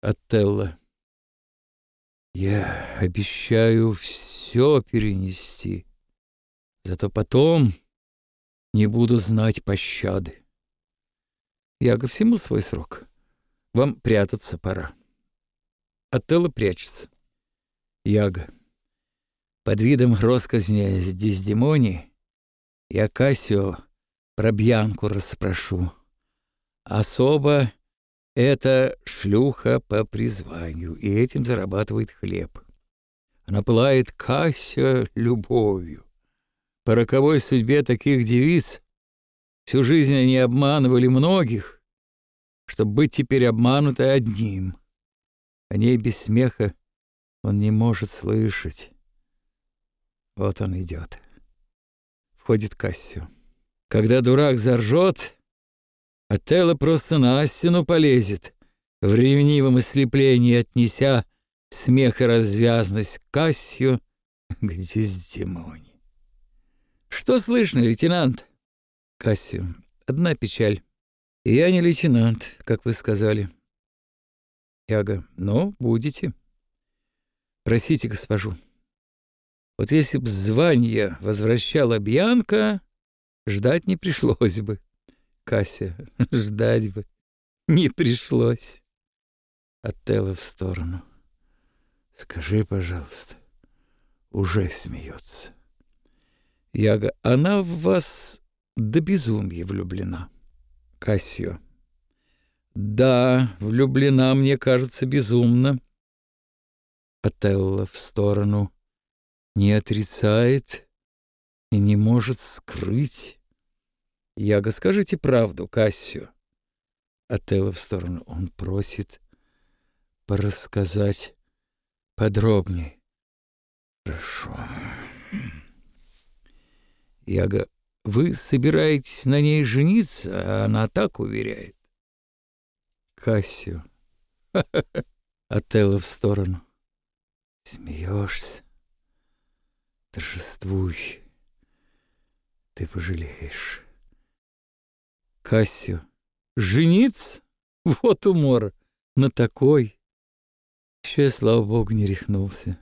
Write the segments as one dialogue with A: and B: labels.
A: Отелло. Я обещаю все перенести, зато потом не буду знать пощады. Яга, всему свой срок. Вам прятаться пора. Отелло прячется. Яга. Под видом росказни с Дездемони я Кассио про Бьянку расспрошу. Особо это шлюха по призванию, и этим зарабатывает хлеб. Она пылает Кассио любовью. По роковой судьбе таких девиц всю жизнь они обманывали многих, чтобы быть теперь обманутой одним. О ней без смеха он не может слышать. Вот он идет. Входит Кассио. Когда дурак заржет, Отелло просто на стену полезет, в ревнивом ослеплении отнеся смех и развязность Кассио к Дездемоне. Что слышно, лейтенант? Кассио. Одна печаль. Я не лейтенант, как вы сказали. Яга. Но будете. Просите госпожу. Вот если б звание возвращала Бьянка, ждать не пришлось бы. Кассио. Ждать бы не пришлось. Отелло в сторону. Скажи, пожалуйста. Уже смеется. Яга. Она в вас до безумия влюблена. Кассио. Да, влюблена, мне кажется, безумно. Отелло в сторону. Не отрицает и не может скрыть. Яга, скажите правду, Кассио. Отелло в сторону. Он просит порассказать подробнее. Хорошо. Яга, вы собираетесь на ней жениться, а она так уверяет. Кассио. Отелло в сторону. Смеешься. Торжествуй. Ты пожалеешь. Кассио. Жениться? Вот умор. На такой. Еще я, слава богу, не рехнулся.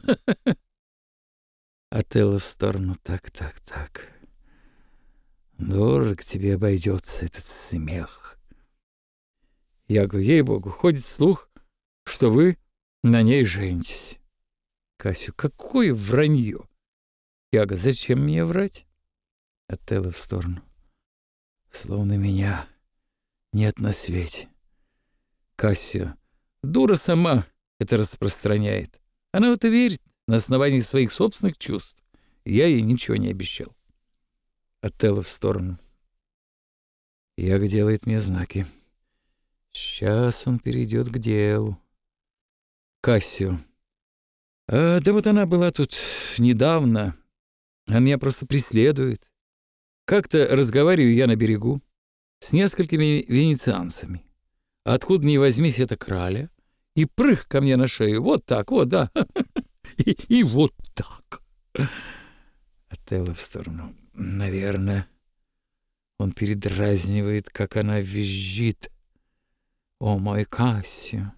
A: Отелло в сторону. Так. Дорого тебе обойдется этот смех. Я говорю, ей-богу, ходит слух, что вы на ней женитесь. Кассио, какое вранье? Яга, зачем мне врать? Отелло в сторону. Словно меня нет на свете. Кассио, дура сама это распространяет. Она в это верит на основании своих собственных чувств. Я ей ничего не обещал. Отелло в сторону. Яга делает мне знаки. Сейчас он перейдет к делу. Кассио. Да вот она была тут недавно, а меня просто преследует. Как-то разговариваю я на берегу с несколькими венецианцами. Откуда ни возьмись эта краля, и прых ко мне на шею. Вот так, вот, да. И вот так. Отелло в сторону. Наверное, он передразнивает, как она визжит. О, мой Кассио.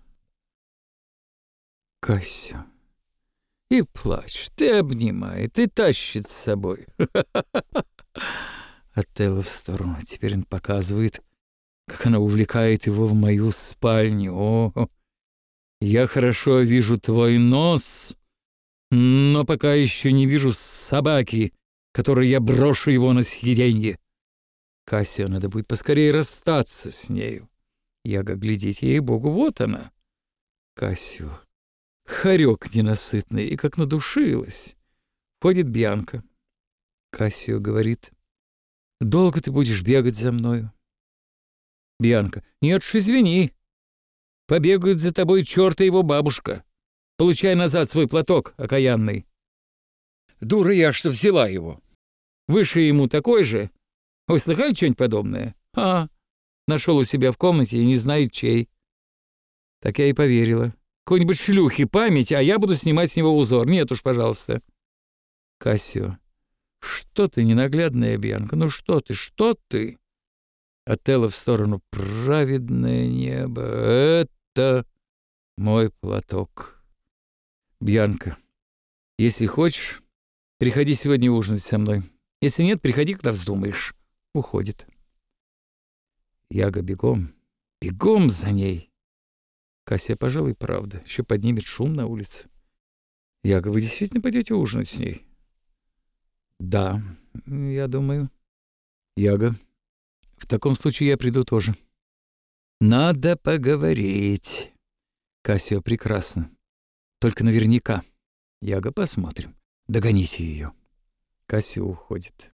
A: Кассио. И плачет, и обнимает, и тащит с собой. Отелло в сторону. Теперь он показывает, как она увлекает его в мою спальню. О, я хорошо вижу твой нос, но пока еще не вижу собаки, которой я брошу его на съеденье. Кассио, надо будет поскорее расстаться с нею. Яга, глядите, ей-богу, вот она. Кассио. Хорек ненасытный, и как надушилась. Ходит Бьянка. Кассио говорит, долго ты будешь бегать за мною? Бьянка, нет уж, извини. Побегают за тобой черт и его бабушка. Получай назад свой платок окаянный. Дура я, что взяла его. Выше ему такой же. Вы слыхали что-нибудь подобное? Нашел у себя в комнате и не знает чей. Так я и поверила. Какой-нибудь шлюхи память, а я буду снимать с него узор. Нет уж, пожалуйста. Кассио. Что ты, ненаглядная Бьянка? Ну что ты? Отелло в сторону. Праведное небо. Это Мой платок. Бьянка, если хочешь, приходи сегодня ужинать со мной. Если нет, приходи, когда вздумаешь. Уходит. Яга бегом за ней. Кася, пожалуй, правда, еще поднимет шум на улице. Яга, вы действительно пойдете ужинать с ней? Да, я думаю. Яга, в таком случае я приду тоже. Надо поговорить. Кассио, прекрасно. Только наверняка. Яга, посмотрим. Догоните ее. Кассио уходит.